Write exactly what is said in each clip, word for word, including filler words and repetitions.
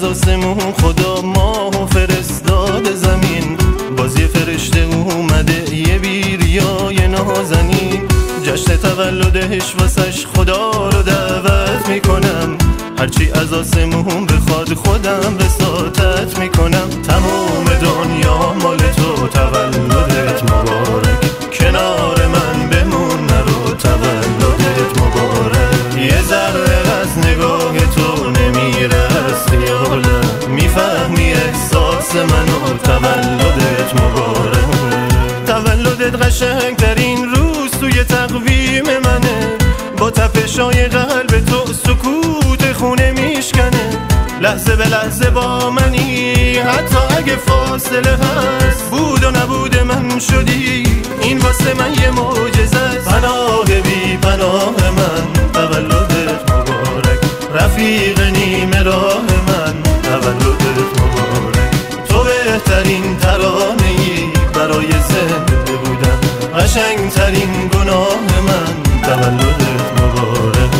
از آسمون خدا ماهو فرستاده زمین، باز یه فرشته اومده یه بیریای نازنین. جشن تولدش واسش خدا رو دعوت میکنم، هرچی از آسمون بخواد خودم وساطت میکنم. تمام دنیا مال تو، تولدت مبارک، کنار من بمون نرو، تولدت مبارک. یه ذره از نگاه تو نمیره از خیالم، میفهمی احساس منو، تولدت مبارک. تولدت قشنگ ترین روز توی تقویم منه، با تپشای قلب تو سکوت خونه میشکنه. لحظه به لحظه با منی، حتی اگه فاصله هست، بود و نبود من شدی، این واسه من یه معجزه است. پناه بی پناه من، تولدت مبارک، رفیق نیمه راه من، تولدت مبارک. تو بهترین ترانه‌ای برای زنده بودن، قشنگترین گناه من، تولدت مبارک.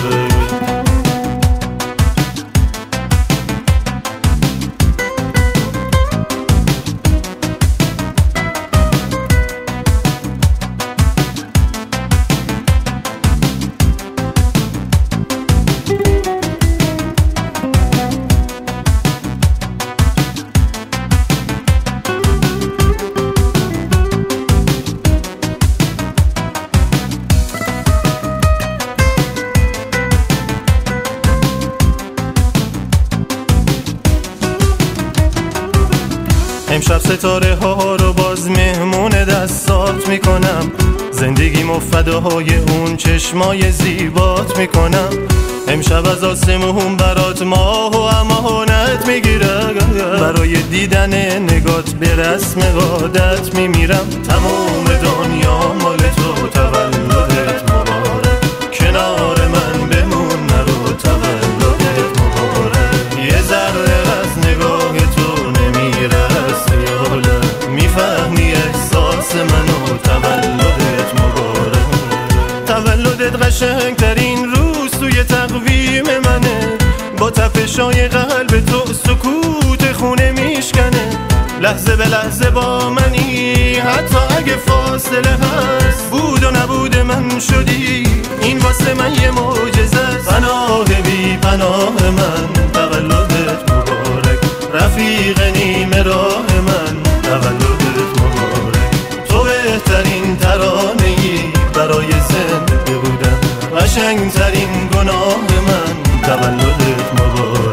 امشب ستاره ها رو باز مهمون دستات میکنم، زندگیمو فداهای اون چشمای زیبات میکنم. امشب از آسمون برات ماه و امانت میگیرم، برای دیدن نگات به رسم عادت میمیرم. تمام دنیا مال تو، تولدت مبارک، کنار من بمون نرو، تولدت مبارک. یه ذره از نگاه تو نمیره از خیالم، میفهمی احساس منو، تولدت مبارک. تولدت قشنگ ترین روز توی تقویم منه، با تپشای قلب تو سکوت خونه میشکنه. لحظه به لحظه با منی، حتی اگه فاصله هست، بود و نبود من شدی، این واسه من یه معجزه است. پناه بی پناه من، تولدت مبارک، رفیق نیمه راه من، تولدت مبارک. تو بهترین ترانه‌ای برای زنده بودن، قشنگترین گناه من، تولدت مبارک.